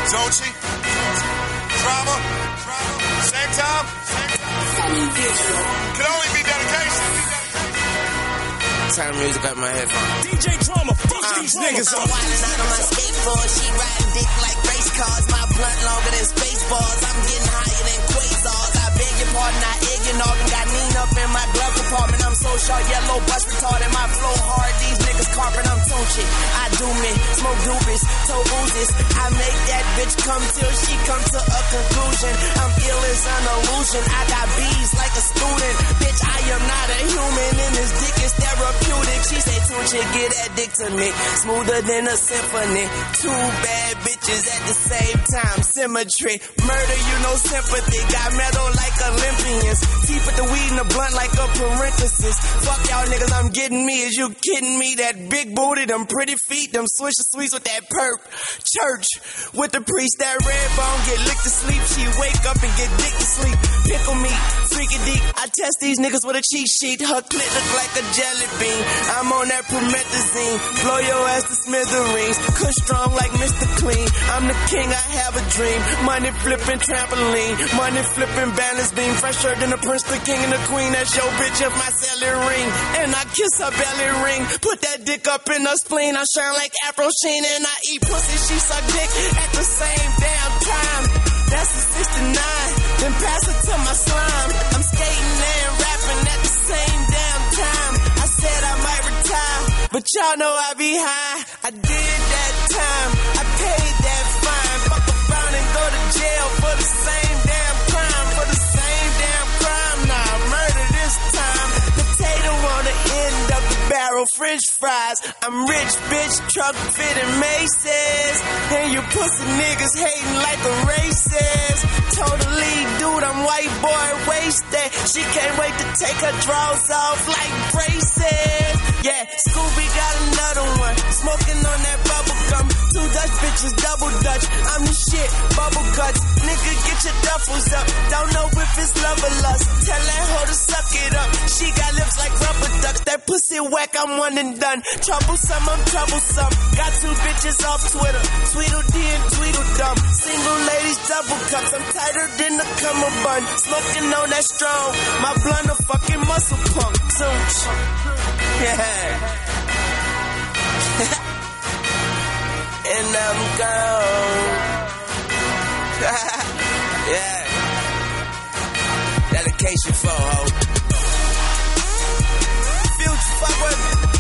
Zochi, Drama, same time. Can only be dedication. Turn music up my headphones. DJ Drama, fuck these niggas up. I'm wildin' out on my skateboard. She riding dick like race cars. My blunt longer than Spaceballs. I'm getting higher than quasars. I beg your pardon, I egg your noggin. Got Neen up in my glove compartment. I'm so sharp, yellow bus retarded. My flow hard, these niggas carpet. I'm Tunchi. I do me, smoke doobies, toe oozes. I make that bitch come till she come to a conclusion. I'm ill as an illusion. I got bees like a student. Bitch, I am not a human and this dick is therapeutic. She say, Tunchi, get that dick to me. Smoother than a symphony. Two bad bitches at the same time. Symmetry. Murder, you know sympathy. Got metal like Olympians. Teeth with the weed in the blunt like a parenthesis. Fuck y'all niggas, I'm getting me. Is you kidding me? That big booty, them pretty feet, them swisher sweets with that perp. Church with the priest, that red bone get licked to sleep. She wake up and get dick to sleep. Pickle me, freaky deep. I test these niggas with a cheat sheet. Her clit look like a jelly bean. I'm on that promethazine. Blow your ass to smithereens. Cush strong like Mr. Clean. I'm the king, I have a dream. Money flipping trampoline. Money flipping balance beam. Fresher than the prince, the king, and the queen. That's your bitch if my celly ring. And I kiss her belly ring. Put that dick up in her spleen. I shine like Afro Sheen. And I eat pussy, she suck dick at the same damn time. That's a 69. Then pass it to my slime. I'm skating and rapping at the same damn time. I said I might retire, but y'all know I be high. I did that time. I paid that fine. Fuck around and go to jail for the same damn crime. For the same damn crime. Nah, murder this time. Potato on the end of the barrel. French fries. I'm rich, bitch. Truck fitting Macy's. And you pussy niggas hating like a racist. Totally, dude, I'm white boy wasted. She can't wait to take her drawers off like braces. Yeah, Scooby got another one. Smoking on that bubble gum. Two Dutch bitches, double Dutch. I'm the shit, bubble guts. Nigga, get your duffels up. Don't know if it's love or lust. Tell that hoe to suck it up. She got lips like rubber ducks. That pussy whack, I'm one and done. Troublesome, I'm troublesome. Got two bitches off Twitter. Tweedledee and Tweedledum. Single ladies, double cups. I'm tighter than a cummerbund. Smoking on that strong. My blunt a fucking muscle punk. Yeah. And I'm gone. Yeah. Dedication for ho. Future, fuck with me.